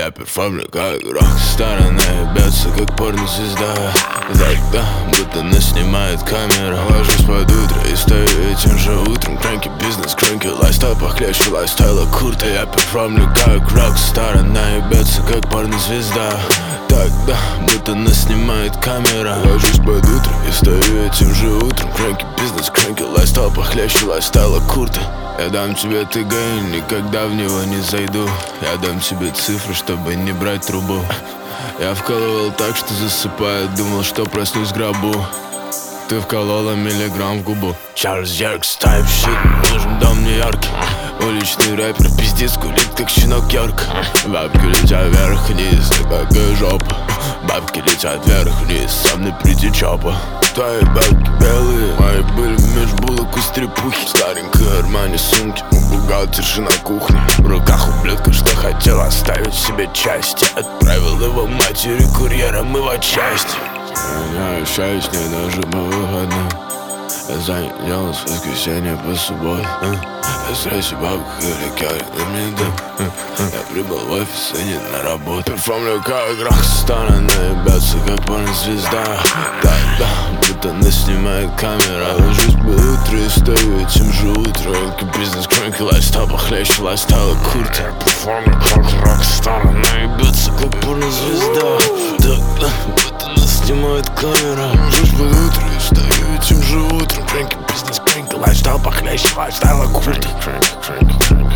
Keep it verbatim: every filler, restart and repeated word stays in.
я перформлю как рок-стар. Она ебется как порнозвезда. Тогда будто нас снимает камера. Ложусь под утро и стою этим же утром. Крэнки бизнес, крэнки лайфстайл, похлеще лайфстайла курта. Я перформлю как рок-стар. Она ебется как порнозвезда. Тогда будто нас снимает камера. Ложусь под утро и стою этим же утром. Крэнки бизнес, крэнки лайфстайл, похлеще лайфстайла курта. Я дам тебе ТГ и никогда в него не зайду. Я дам тебе цифры, чтобы не брать трубу. Я вкалывал так, что засыпая, думал, что проснусь в гробу. Ты вколола миллиграмм в губу. Чарльз Яркс, type shit, нужен дом нью-йорке. Уличный рэпер, пиздец, курит, как щенок Йорк. Бабки летят вверх-вниз, как и жопа. Бабки летят вверх-вниз, со мной приди чопа. Твои бабки белые, мои были меж булок и стрепухи. Старенькой Армани сумки, у бухгалтерши на кухне. В руках ублюдка, что хотел оставить себе части. Отправил его матери курьером и в часть. Я не общаюсь с ней даже по выходным. Я занят делом с воскресенья по субботу. Я стрессе бабок и ликер, да мне дым. Я прибыл в офис и не на работу. Перформлю как рок-стар, она ебется как порнозвезда. Да-да, будто нас снимает камера. Ложусь по утру и стою этим же утром. Крэнки бизнес, крэнки лайфстайл, похлеще лайфстайла курта. Я перформлю как рок-стар, она ебется как порнозвезда. Да-да, будто нас снимает камера. Ложусь по утру и стою этим же утром. Крэнки бизнес, крэнки лайфстайл, похлеще лайфстайла курта.